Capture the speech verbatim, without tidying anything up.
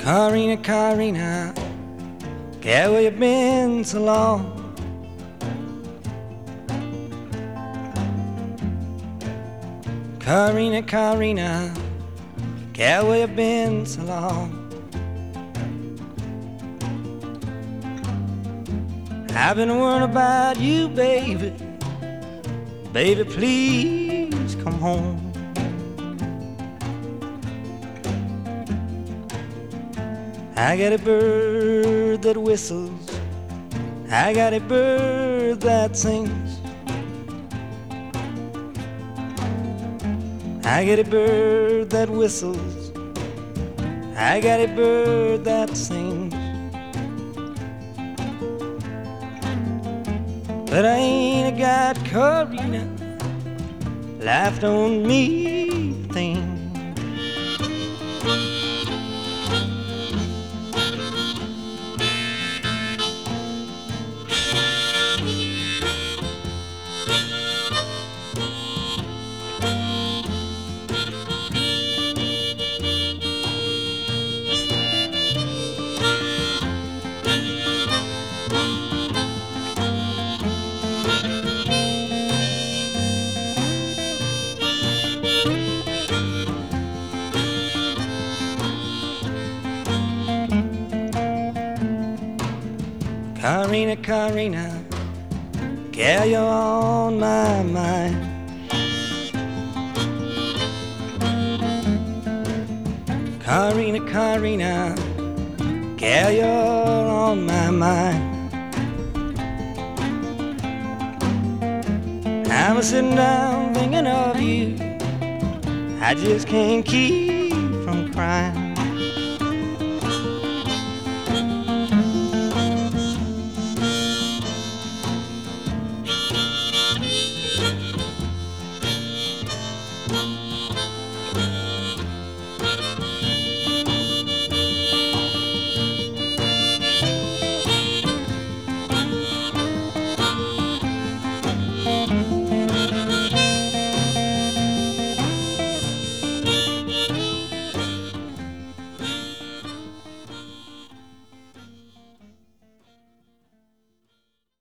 Karina, Karina, girl, where you been so long? Karina, Karina, girl, where you been so long? I've been worried about you, baby. Baby, please come home. I got a bird that whistles, I got a bird that sings, I got a bird that whistles, I got a bird that sings. But I ain't got Karina laughed on me thing. Karina, Karina, girl, you're on my mind. Karina, Karina, girl, you're on my mind. I'm sitting down thinking of you, I just can't keep from crying.